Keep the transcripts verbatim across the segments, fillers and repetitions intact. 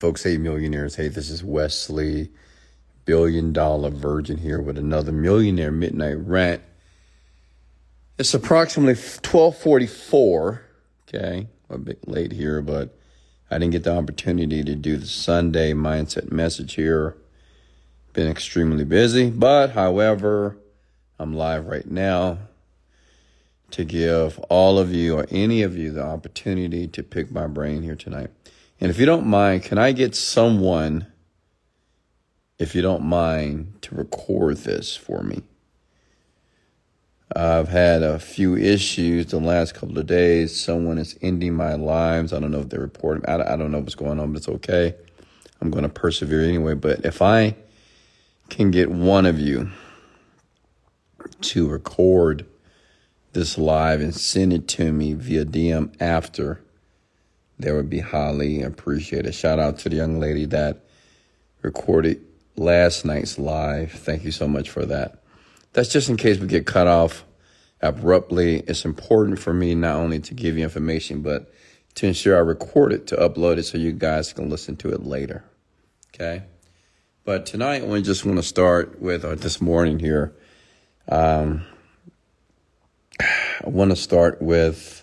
Folks, hey millionaires, hey, this is Wesley, billion dollar virgin here with another millionaire midnight rant. It's approximately twelve forty-four, okay, a bit late here, but I didn't get the opportunity to do the Sunday mindset message here. Been extremely busy, but however, I'm live right now to give all of you or any of you the opportunity to pick my brain here tonight. And if you don't mind, can I get someone, if you don't mind, to record this for me? I've had a few issues the last couple of days. Someone is ending my lives. I don't know if they're reporting. I I don't know what's going on, but it's okay. I'm going to persevere anyway. But if I can get one of you to record this live and send it to me via D M after, that would be highly appreciated. Shout out to the young lady that recorded last night's live. Thank you so much for that. That's just in case we get cut off abruptly. It's important for me not only to give you information, but to ensure I record it, to upload it so you guys can listen to it later. Okay? But tonight, I just want to start with, or this morning here, um, I want to start with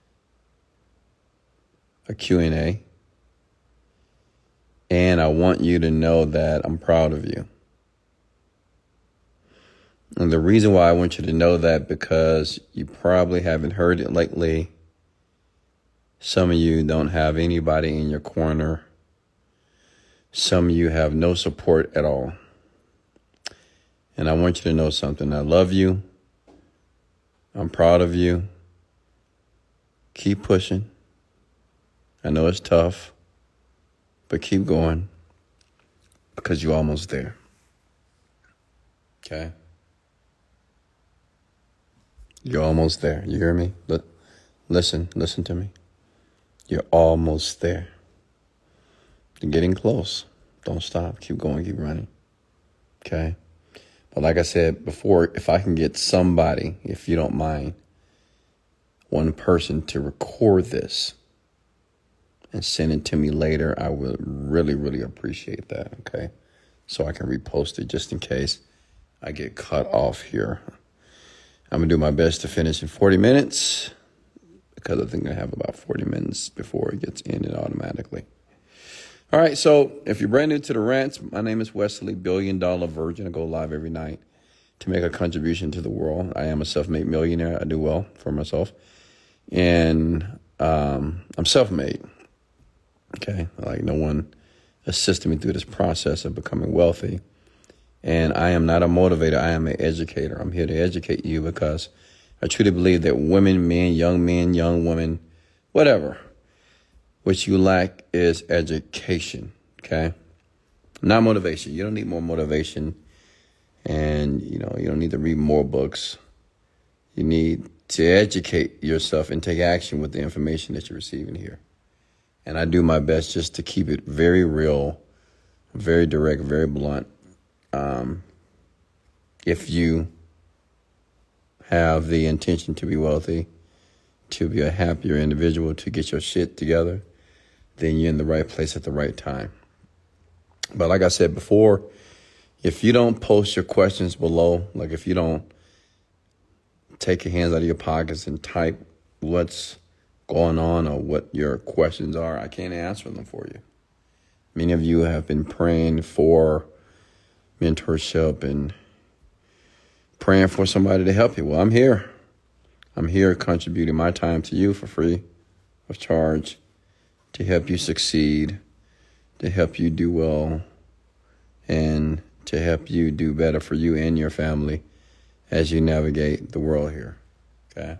a Q and A, and I want you to know that I'm proud of you. And the reason why I want you to know that, because you probably haven't heard it lately. Some of you don't have anybody in your corner. Some of you have no support at all. And I want you to know something. I love you. I'm proud of you. Keep pushing. I know it's tough, but keep going because you're almost there. Okay? You're almost there. You hear me? L- listen, listen to me. You're almost there. You're getting close. Don't stop. Keep going. Keep running. Okay? But like I said before, if I can get somebody, if you don't mind, one person to record this and send it to me later, I would really, really appreciate that, okay? So I can repost it just in case I get cut off here. I'm going to do my best to finish in forty minutes because I think I have about forty minutes before it gets ended automatically. All right, so if you're brand new to the rants, my name is Wesley, billion dollar virgin. I go live every night to make a contribution to the world. I am a self-made millionaire. I do well for myself. And um, I'm self-made. Okay, like no one assisted me through this process of becoming wealthy. And I am not a motivator. I am an educator. I'm here to educate you because I truly believe that women, men, young men, young women, whatever, what you lack is education. Okay, not motivation. You don't need more motivation, and you know you don't need to read more books. You need to educate yourself and take action with the information that you're receiving here. And I do my best just to keep it very real, very direct, very blunt. Um, if you have the intention to be wealthy, to be a happier individual, to get your shit together, then you're in the right place at the right time. But like I said before, if you don't post your questions below, like if you don't take your hands out of your pockets and type what's going on or what your questions are, I can't answer them for you. Many of you have been praying for mentorship and praying for somebody to help you. Well, I'm here. I'm here contributing my time to you for free of charge to help you succeed, to help you do well, and to help you do better for you and your family as you navigate the world here. Okay?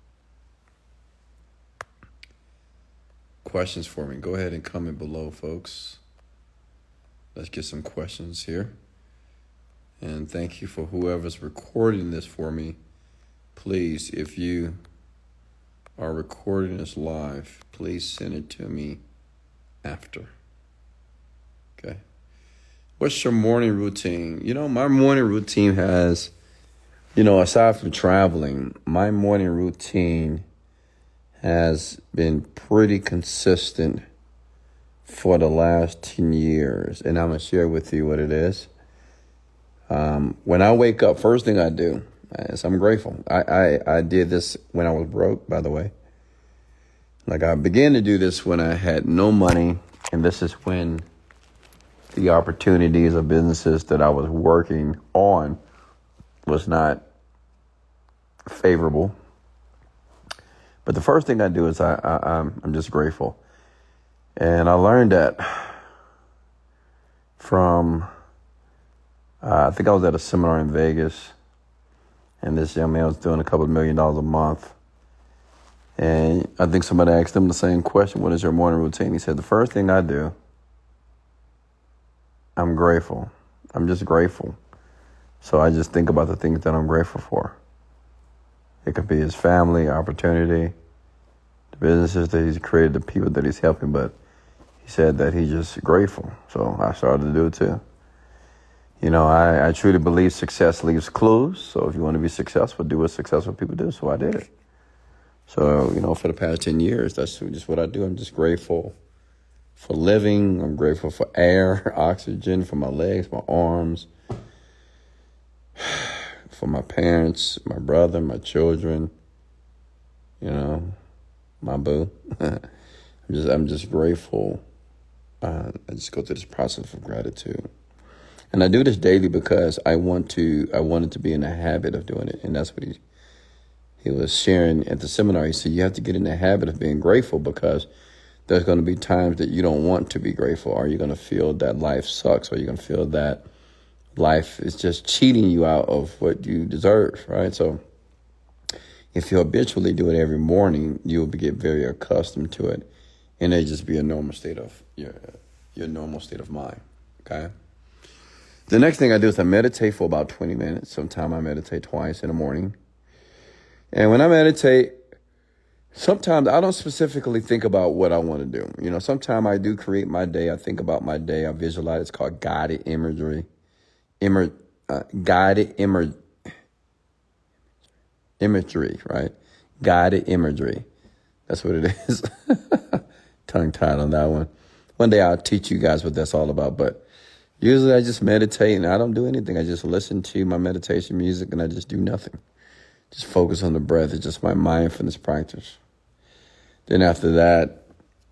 Questions for me? Go ahead and comment below, folks. Let's get some questions here. And thank you for whoever's recording this for me. Please, if you are recording this live, please send it to me after. Okay. What's your morning routine? You know, my morning routine has, you know, aside from traveling, my morning routine has been pretty consistent for the last ten years, and I'm going to share with you what it is. Um, when I wake up, first thing I do is I'm grateful. I, I, I did this when I was broke, by the way. Like I began to do this when I had no money, and this is when the opportunities of businesses that I was working on was not favorable. But the first thing I do is I, I I'm, I'm just grateful. And I learned that from, uh, I think I was at a seminar in Vegas, and this young man was doing a couple of million dollars a month. And I think somebody asked him the same question, what is your morning routine? He said, the first thing I do, I'm grateful. I'm just grateful. So I just think about the things that I'm grateful for. It could be his family, opportunity, the businesses that he's created, the people that he's helping, but he said that he's just grateful. So I started to do it too. You know, I, I truly believe success leaves clues. So if you want to be successful, do what successful people do. So I did it. So, you know, for the past ten years, that's just what I do. I'm just grateful for living. I'm grateful for air, oxygen, for my legs, my arms, for my parents, my brother, my children, you know, my boo. I'm just, I'm just grateful. Uh, I just go through this process of gratitude. And I do this daily because I want to, I wanted to be in the habit of doing it. And that's what he, he was sharing at the seminar. He said, you have to get in the habit of being grateful because there's going to be times that you don't want to be grateful. Or you're going to feel that life sucks, or you're going to feel that life is just cheating you out of what you deserve, right? So if you habitually do it every morning, you'll get very accustomed to it. And it'll just be a normal state of your, your normal state of mind, okay? The next thing I do is I meditate for about twenty minutes. Sometimes I meditate twice in the morning. And when I meditate, sometimes I don't specifically think about what I want to do. You know, sometimes I do create my day. I think about my day. I visualize. It's called guided imagery. Immer, uh, guided immer, imagery, right? Guided imagery. That's what it is. Tongue-tied on that one. One day I'll teach you guys what that's all about. But usually I just meditate and I don't do anything. I just listen to my meditation music and I just do nothing. Just focus on the breath. It's just my mindfulness practice. Then after that,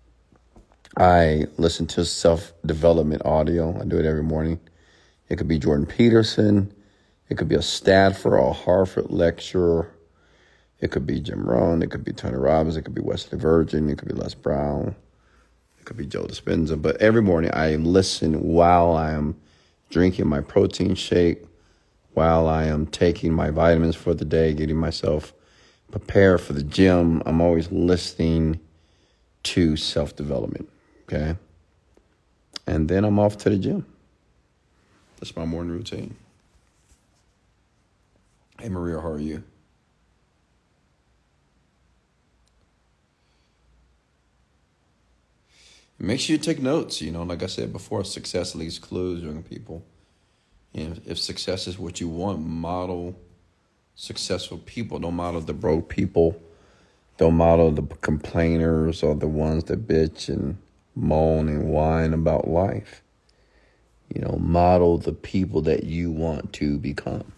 I listen to self-development audio. I do it every morning. It could be Jordan Peterson. It could be a Stanford or a Harvard lecturer. It could be Jim Rohn. It could be Tony Robbins. It could be Wesley Virgin. It could be Les Brown. It could be Joe Dispenza. But every morning I listen while I am drinking my protein shake, while I am taking my vitamins for the day, getting myself prepared for the gym. I'm always listening to self-development, okay? And then I'm off to the gym. That's my morning routine. Hey, Maria, how are you? Make sure you take notes. You know, like I said before, success leaves clues, young people. And if success is what you want, model successful people. Don't model the broke people. Don't model the complainers or the ones that bitch and moan and whine about life. You know, model the people that you want to become.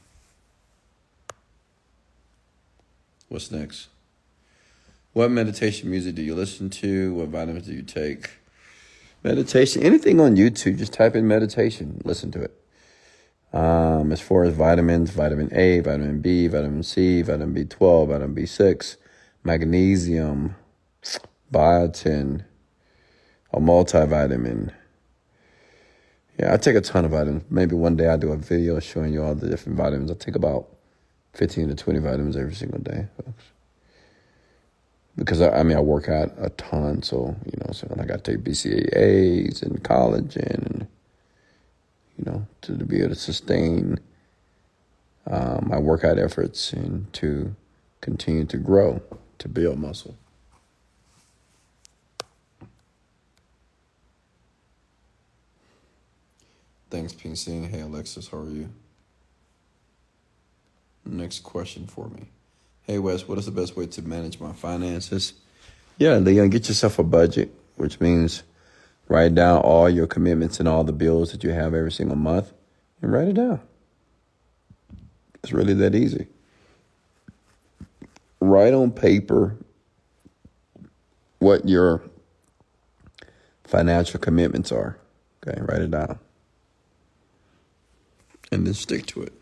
What's next? What meditation music do you listen to? What vitamins do you take? Meditation, anything on YouTube, just type in meditation, listen to it. Um, as far as vitamins, vitamin A, vitamin B, vitamin C, vitamin B twelve, vitamin B six, magnesium, biotin, a multivitamin. Yeah, I take a ton of vitamins. Maybe one day I'll do a video showing you all the different vitamins. I take about fifteen to twenty vitamins every single day, folks. Because, I, I mean, I work out a ton, so, you know, so I got to take B C A As and collagen and, you know, to, to be able to sustain um, my workout efforts and to continue to grow, to build muscle. Thanks, Ping Sing. Hey, Alexis, how are you? Next question for me. Hey, Wes, what is the best way to manage my finances? Yeah, Leon, get yourself a budget, which means Write down all your commitments and all the bills that you have every single month and write it down. It's really that easy. Write on paper what your financial commitments are. Okay, write it down. And then stick to it.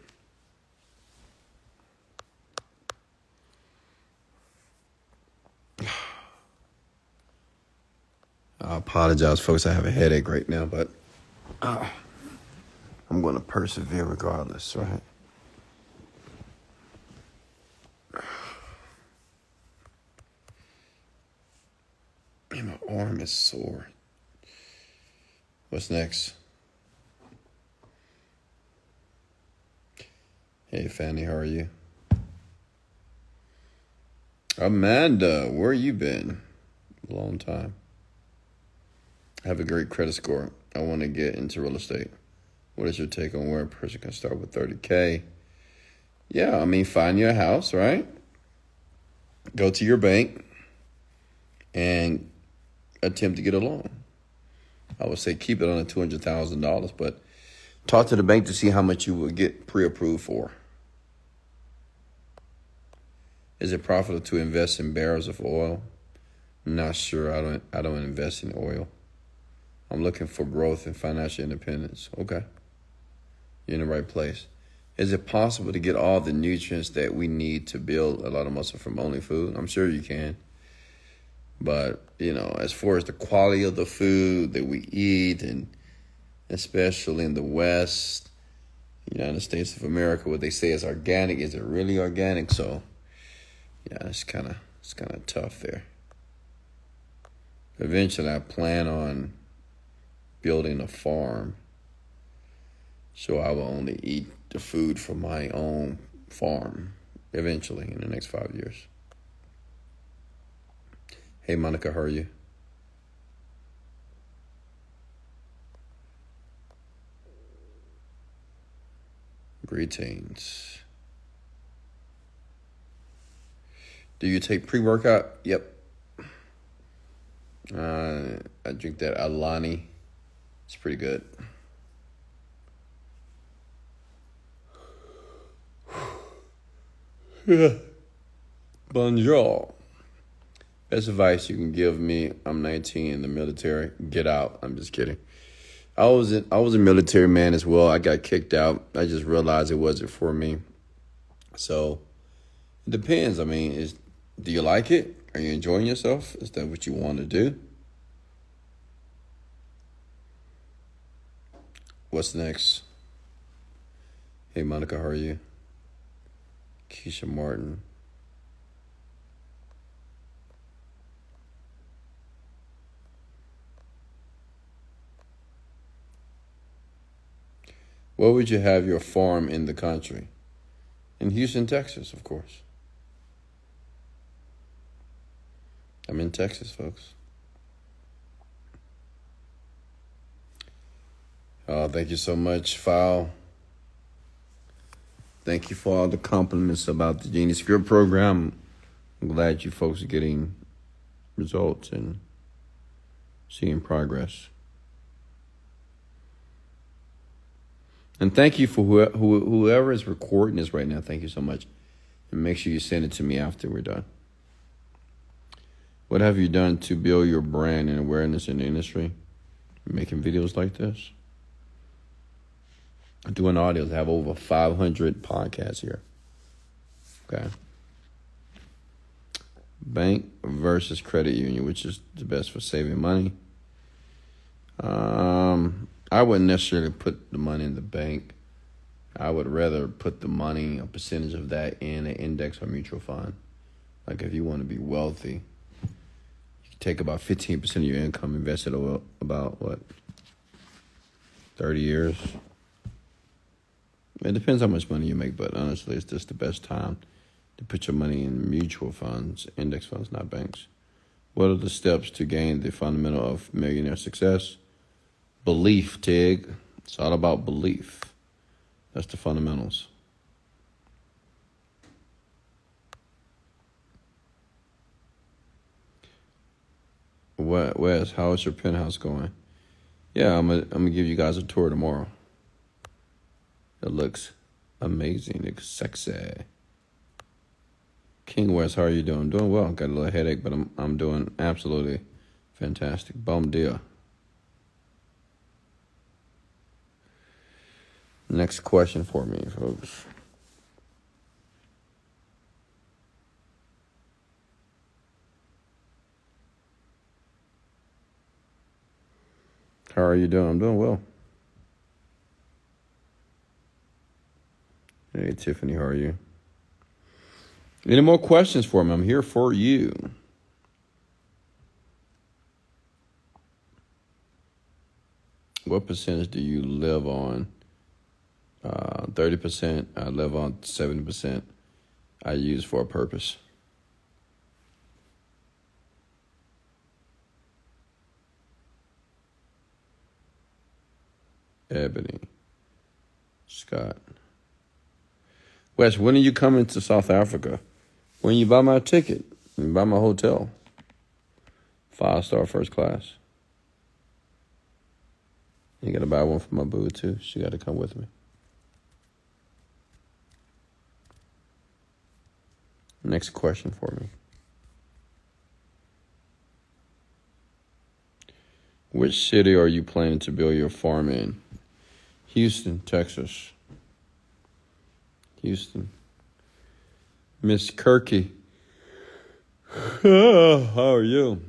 I apologize, folks. I have a headache right now, but uh, I'm going to persevere regardless, right? And my arm is sore. What's next? Hey, Fanny, how are you? Amanda, where you been? A long time. I have a great credit score. I want to get into real estate. What is your take on where a person can start with thirty K? Yeah, I mean, find your house, right? Go to your bank and attempt to get a loan. I would say keep it under two hundred thousand dollars, but talk to the bank to see how much you will get pre-approved for. Is it profitable to invest in barrels of oil? I'm not sure. I don't I don't invest in oil. I'm looking for growth and financial independence. Okay. You're in the right place. Is it possible to get all the nutrients that we need to build a lot of muscle from only food? I'm sure you can. But, you know, as far as the quality of the food that we eat, and especially in the West, United States of America, what they say is organic, is it really organic? So, yeah, it's kind of it's kind of tough there. Eventually, I plan on building a farm, so I will only eat the food from my own farm eventually in the next five years. Hey, Monica, how are you? Greetings. Do you take pre-workout? Yep. Uh, I drink that Alani. It's pretty good. Yeah. Bonjour. Best advice you can give me. I'm nineteen in the military. Get out. I'm just kidding. I was in, I was a military man as well. I got kicked out. I just realized it wasn't for me. So it depends. I mean, is do you like it? Are you enjoying yourself? Is that what you want to do? What's next? Hey, Monica, how are you? Keisha Martin. Where would you have your farm in the country? In Houston, Texas, of course. I'm in Texas, folks. Oh, thank you so much, File. Thank you for all the compliments about the Genius Script program. I'm glad you folks are getting results and seeing progress. And thank you for who, who, whoever is recording this right now. Thank you so much. And make sure you send it to me after we're done. What have you done to build your brand and awareness in the industry? Making videos like this? Doing audios. I have over five hundred podcasts here. Okay. Bank versus credit union, which is the best for saving money? Um, I wouldn't necessarily put the money in the bank. I would rather put the money, a percentage of that, in an index or mutual fund. Like if you want to be wealthy, you take about fifteen percent of your income, invest it over about, what, thirty years? It depends how much money you make, but honestly, it's just the best time to put your money in mutual funds, index funds, not banks. What are the steps to gain the fundamental of millionaire success? Belief, Tig. It's all about belief. That's the fundamentals. Wes, how is your penthouse going? Yeah, I'm gonna I'm gonna give you guys a tour tomorrow. It looks amazing. It's sexy. King West, how are you doing? Doing well. Got a little headache, but I'm I'm doing absolutely fantastic. Bum deal. Next question for me, folks. How are you doing? I'm doing well. Hey, Tiffany, how are you? Any more questions for me? I'm here for you. What percentage do you live on? Uh, thirty percent. I live on seventy percent. I use for a purpose. Ebony. Scott. Wes, when are you coming to South Africa? When you buy my ticket, you buy my hotel. Five star first class. You gotta buy one for my boo too. She gotta come with me. Next question for me. Which city are you planning to build your farm in? Houston, Texas. Houston. Miss Kirky. How are you?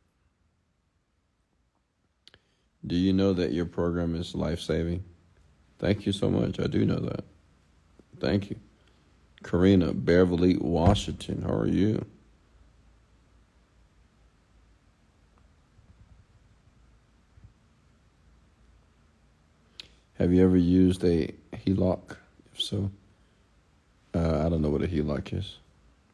Do you know that your program is life-saving? Thank you so much. I do know that. Thank you. Karina, Beverly, Washington. How are you? Have you ever used a H E L O C? If so, uh, I don't know what a H E L O C is.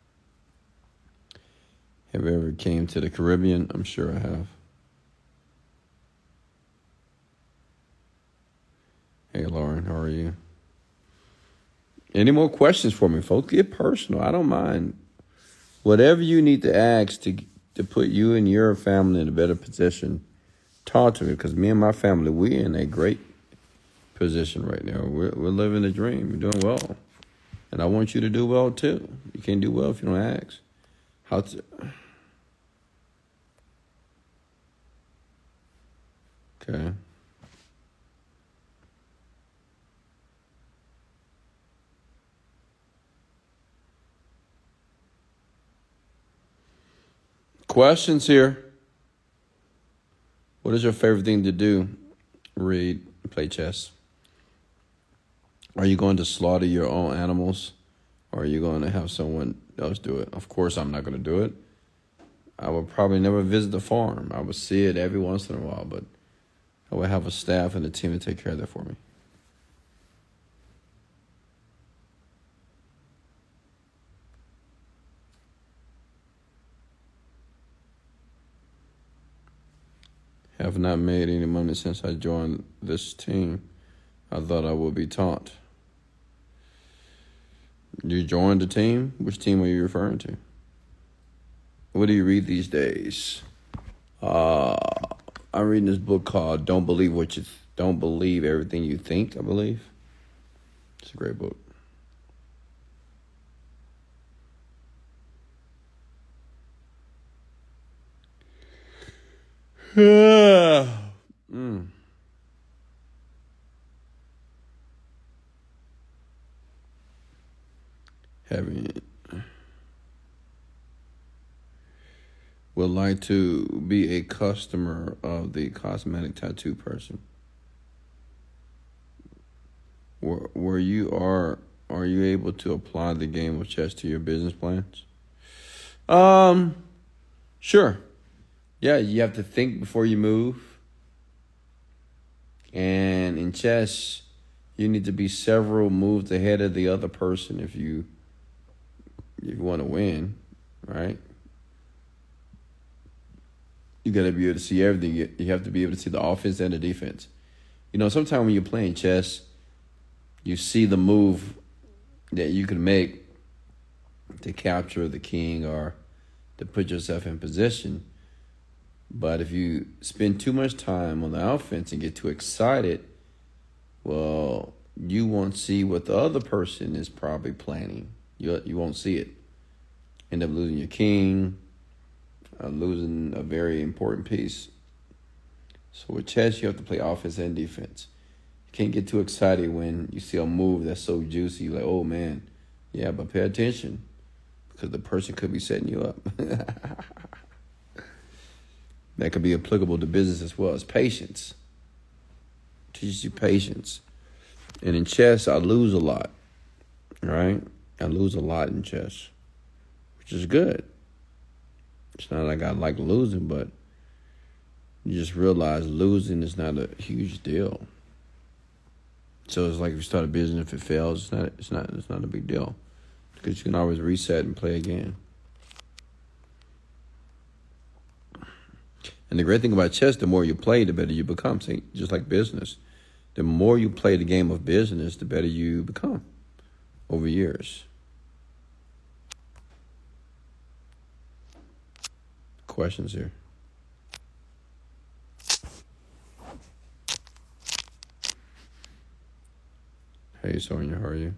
Have you ever came to the Caribbean? I'm sure I have. Hey, Lauren, how are you? Any more questions for me, folks? Get personal. I don't mind. Whatever you need to ask to to put you and your family in a better position, talk to me, because me and my family, we're in a great position right now. We're, we're living the dream. We're doing well. And I want you to do well, too. You can't do well if you don't ask. How to... Okay. Questions here. What is your favorite thing to do? Read, play chess. Are you going to slaughter your own animals? Or are you going to have someone else do it? Of course, I'm not going to do it. I would probably never visit the farm. I would see it every once in a while, but I would have a staff and a team to take care of that for me. Have not made any money since I joined this team. I thought I would be taught. You joined the team? Which team are you referring to? What do you read these days? Uh, I'm reading this book called "Don't Believe What You Th- Don't Believe Everything You Think." I believe it's a great book. mm. Having would like to be a customer of the cosmetic tattoo person. Where, where you are, are you able to apply the game of chess to your business plans? Um, sure. Yeah, you have to think before you move. And in chess, you need to be several moves ahead of the other person if you if you want to win, right? You got to be able to see everything. You, you have to be able to see the offense and the defense. You know, sometimes when you're playing chess, you see the move that you can make to capture the king or to put yourself in position. But if you spend too much time on the offense and get too excited, well, you won't see what the other person is probably planning. You you won't see it. End up losing your king, uh, losing a very important piece. So with chess, you have to play offense and defense. You can't get too excited when you see a move that's so juicy. Like, oh, man. Yeah, but pay attention because the person could be setting you up. That could be applicable to business as well as patience. Teaches you patience. And in chess, I lose a lot, right? I lose a lot in chess, which is good. It's not like I like losing, but you just realize losing is not a huge deal. So it's like if you start a business, if it fails, it's not, it's not, it's not a big deal because you can always reset and play again. And the great thing about chess, the more you play, the better you become. See, just like business. The more you play the game of business, the better you become over years. Questions here? Hey, Sonia, how are you?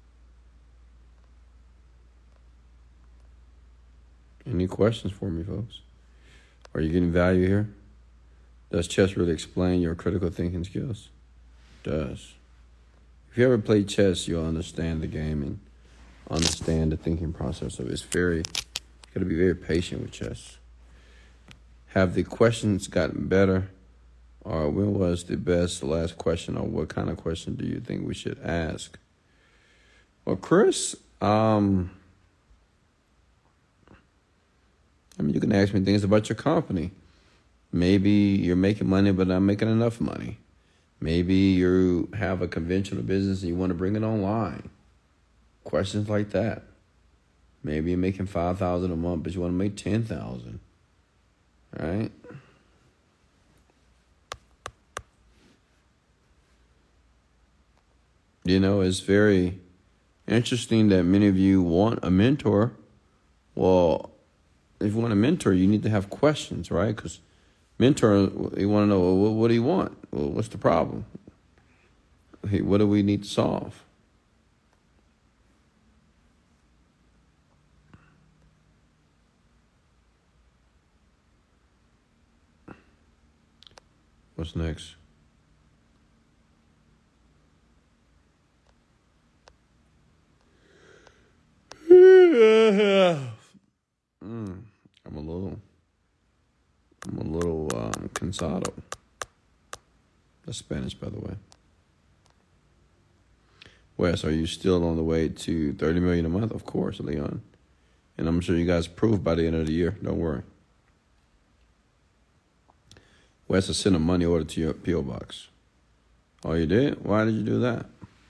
Any questions for me, folks? Are you getting value here? Does chess really explain your critical thinking skills? It does. If you ever played chess, you'll understand the game and understand the thinking process of it. It's very, you got to be very patient with chess. Have the questions gotten better? Or when was the best, the last question, or what kind of question do you think we should ask? Well, Chris, um, I mean, you can ask me things about your company. Maybe you're making money, but not making enough money. Maybe you have a conventional business and you want to bring it online. Questions like that. Maybe you're making five thousand dollars a month, but you want to make ten thousand dollars. Right? You know, it's very interesting that many of you want a mentor. Well, if you want a mentor, you need to have questions, right? Because mentor, you want to know, well, what do you want? Well, what's the problem? Hey, what do we need to solve? What's next? mm, I'm a little, I'm a little um, cansado. That's Spanish, by the way. Wes, are you still on the way to thirty million dollars a month? Of course, Leon. And I'm sure you guys prove by the end of the year. Don't worry. Wes, I sent a money order to your P O box. Oh, you did? Why did you do that?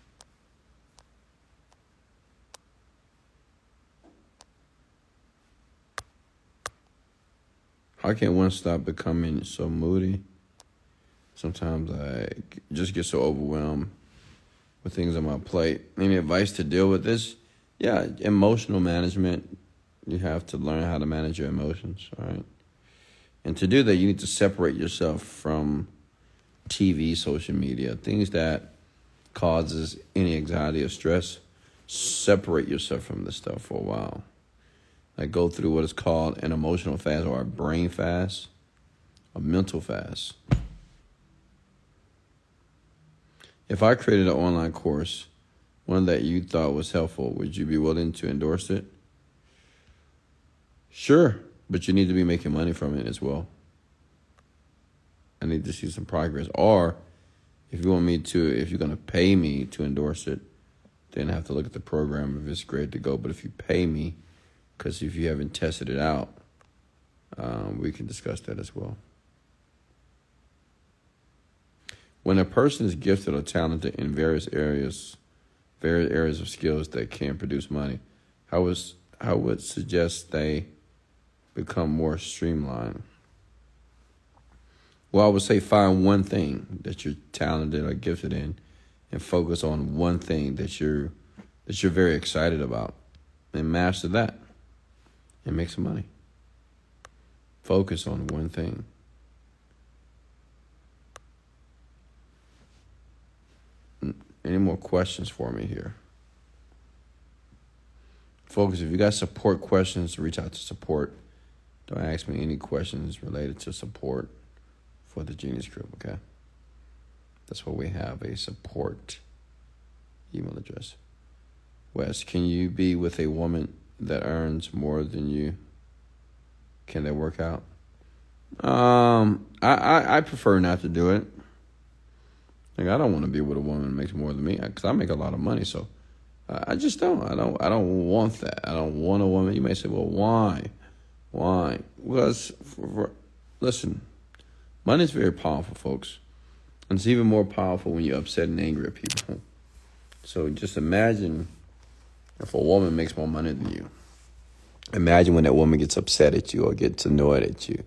How can one stop becoming so moody? Sometimes I just get so overwhelmed with things on my plate. Any advice to deal with this? Yeah, emotional management. You have to learn how to manage your emotions, all right? And to do that, you need to separate yourself from T V, social media, things that causes any anxiety or stress. Separate yourself from this stuff for a while. Like go through what is called an emotional fast or a brain fast, a mental fast. If I created an online course, one that you thought was helpful, would you be willing to endorse it? Sure, but you need to be making money from it as well. I need to see some progress. Or if you want me to, if you're going to pay me to endorse it, then I have to look at the program if it's great to go. But if you pay me, because if you haven't tested it out, um, we can discuss that as well. When a person is gifted or talented in various areas, various areas of skills that can produce money, I would, I would suggest they become more streamlined. Well, I would say find one thing that you're talented or gifted in and focus on one thing that you're, that you're very excited about and master that and make some money. Focus on one thing. Any more questions for me here? Focus. If you got support questions, reach out to support. Don't ask me any questions related to support for the Genius Group, okay? That's what we have, a support email address. Wes, can you be with a woman that earns more than you? Can that work out? Um, I, I, I prefer not to do it. Like, I don't want to be with a woman that makes more than me because I make a lot of money. So I just don't. I don't. I don't want that. I don't want a woman. You may say, "Well, why? Why?" Because, for, for, listen, money is very powerful, folks, and it's even more powerful when you're upset and angry at people. So just imagine if a woman makes more money than you. Imagine when that woman gets upset at you or gets annoyed at you.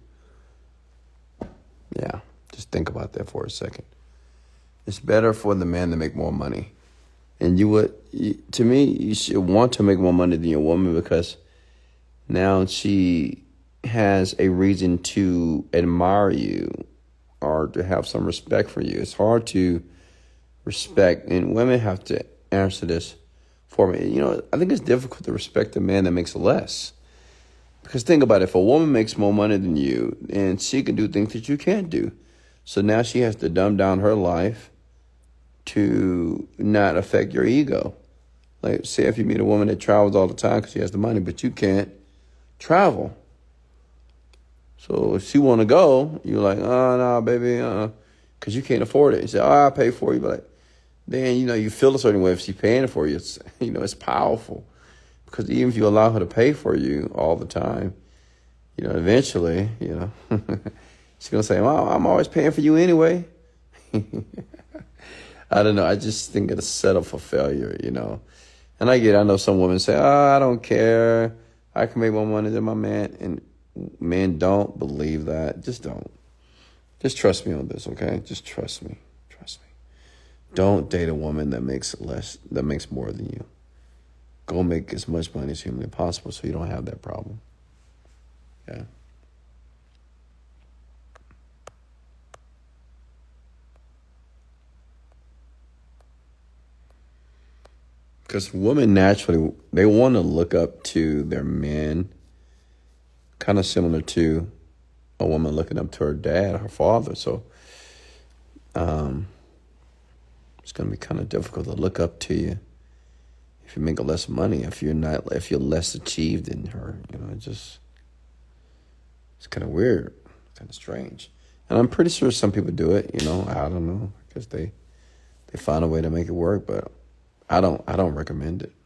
Yeah, just think about that for a second. It's better for the man to make more money. And you would, you, to me, you should want to make more money than your woman because now she has a reason to admire you or to have some respect for you. It's hard to respect, and women have to answer this for me. You know, I think it's difficult to respect a man that makes less. Because think about it, if a woman makes more money than you, and she can do things that you can't do. So now she has to dumb down her life to not affect your ego. Like, say if you meet a woman that travels all the time because she has the money, but you can't travel. So if she want to go, you're like, oh, no, baby, uh, because you can't afford it. You say, oh, I'll pay for you. But like, then, you know, you feel a certain way if she's paying for you. It's, you know, it's powerful. Because even if you allow her to pay for you all the time, you know, eventually, you know, she's going to say, well, I'm always paying for you anyway. I don't know. I just think it's a setup for failure, you know. And I get it. I know some women say, oh, I don't care. I can make more money than my man. And men don't believe that. Just don't. Just trust me on this, okay? Just trust me. Trust me. Don't date a woman that makes less, that makes more than you. Go make as much money as humanly possible so you don't have that problem. Yeah. Because women naturally, they want to look up to their men, kind of similar to a woman looking up to her dad, her father. So um, it's going to be kind of difficult to look up to you if you make less money, if you're not, if you're less achieved than her. You know, it just, it's kind of weird, kind of strange. And I'm pretty sure some people do it, you know, I don't know, because they, they find a way to make it work, but I don't I don't recommend it.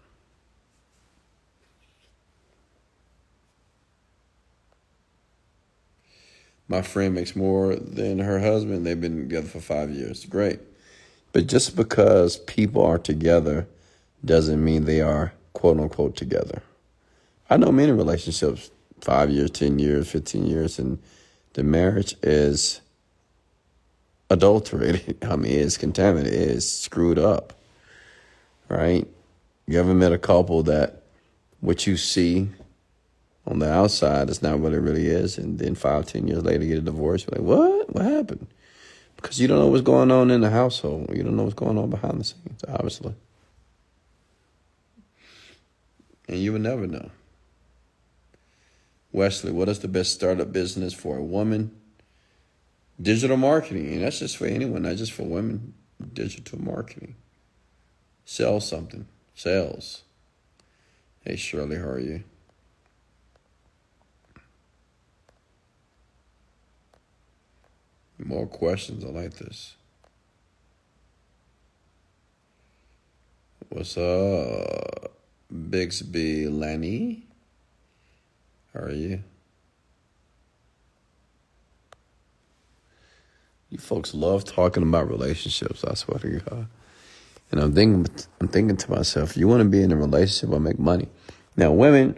My friend makes more than her husband. They've been together for five years. Great. But just because people are together doesn't mean they are, quote unquote, together. I know many relationships, five years, ten years, fifteen years, and the marriage is adulterated. I mean, it's contaminated. It's screwed up. Right? You ever met a couple that what you see on the outside is not what it really is, and then five, ten years later you get a divorce? You're like, what? What happened? Because you don't know what's going on in the household. You don't know what's going on behind the scenes, obviously. And you would never know. Wesley, what is the best startup business for a woman? Digital marketing. And that's just for anyone, not just for women. Digital marketing. Sell something. Sales. Hey, Shirley, how are you? More questions. I like this. What's up, Bixby Lenny? How are you? You folks love talking about relationships, I swear to God. And I'm thinking, I'm thinking to myself, you want to be in a relationship or make money. Now, women,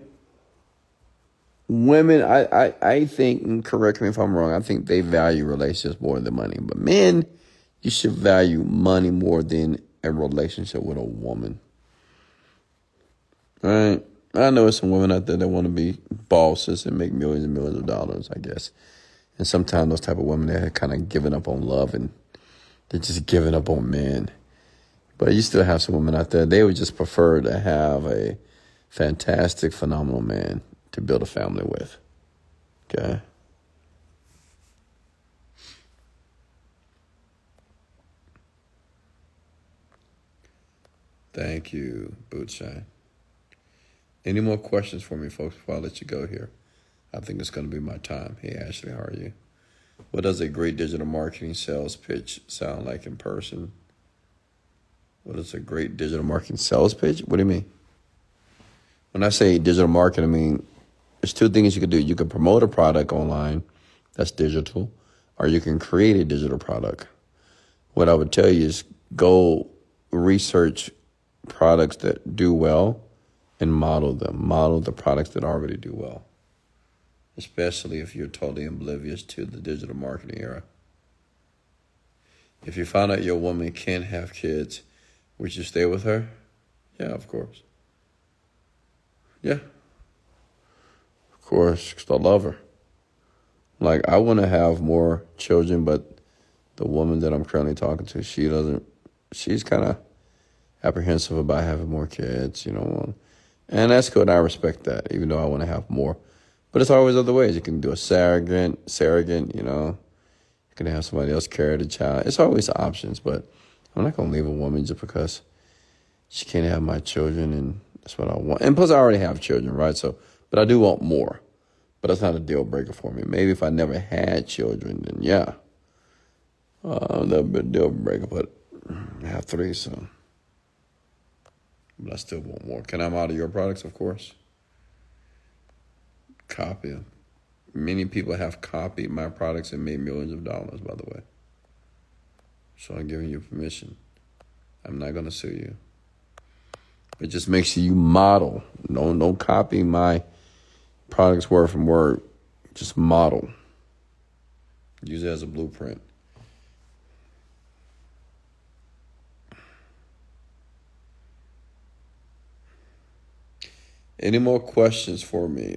women, I, I, I think, and correct me if I'm wrong, I think they value relationships more than money. But men, you should value money more than a relationship with a woman. All right? I know there's some women out there that want to be bosses and make millions and millions of dollars, I guess. And sometimes those type of women, they're kind of giving up on love and they're just giving up on men. But you still have some women out there, they would just prefer to have a fantastic, phenomenal man to build a family with. Okay? Thank you, Bootshine. Any more questions for me, folks, before I let you go here? I think it's going to be my time. Hey, Ashley, how are you? What does a great digital marketing sales pitch sound like in person? What is a great digital marketing sales pitch? What do you mean? When I say digital marketing, I mean, there's two things you can do. You can promote a product online, that's digital, or you can create a digital product. What I would tell you is go research products that do well and model them. Model the products that already do well, especially if you're totally oblivious to the digital marketing era. If you found out your woman can't have kids, would you stay with her? Yeah, of course. Yeah. Of course, because I love her. Like, I want to have more children, but the woman that I'm currently talking to, she doesn't, she's kind of apprehensive about having more kids, you know. And that's good. I respect that, even though I want to have more. But it's always other ways. You can do a surrogate, surrogate, you know. You can have somebody else carry the child. It's always options, but I'm not going to leave a woman just because she can't have my children, and that's what I want. And plus, I already have children, right? So, but I do want more. But that's not a deal breaker for me. Maybe if I never had children, then yeah, uh, that would be a deal breaker. But I have three, so. But I still want more. Can I model your products? Of course. Copy them. Many people have copied my products and made millions of dollars, by the way. So I'm giving you permission. I'm not going to sue you. But just make sure you model. Don't, don't copy my products word from word. Just model. Use it as a blueprint. Any more questions for me?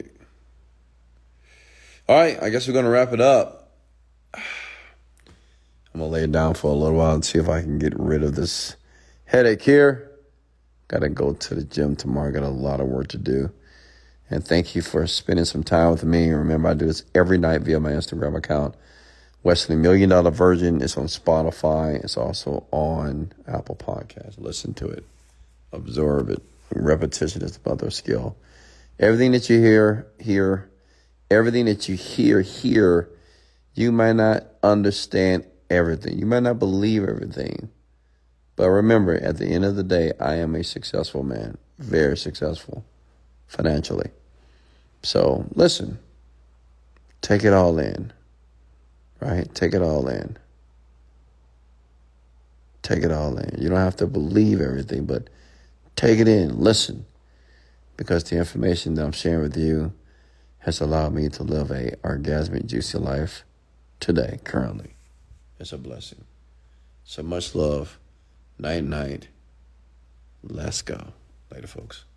All right, I guess we're going to wrap it up. I'm going to lay it down for a little while and see if I can get rid of this headache here. Got to go to the gym tomorrow. Got a lot of work to do. And thank you for spending some time with me. Remember, I do this every night via my Instagram account. Wesley Million Dollar Virgin. It's on Spotify. It's also on Apple Podcasts. Listen to it. Absorb it. Repetition is the mother of skill. Everything that you hear, hear. Everything that you hear, hear. You might not understand everything. You might not believe everything. But remember, at the end of the day, I am a successful man. Very successful. Financially. So, listen. Take it all in. Right? Take it all in. Take it all in. You don't have to believe everything, but take it in. Listen. Because the information that I'm sharing with you has allowed me to live a orgasmic, juicy life today, currently. It's a blessing. So much love. Night, night. Let's go. Later, folks.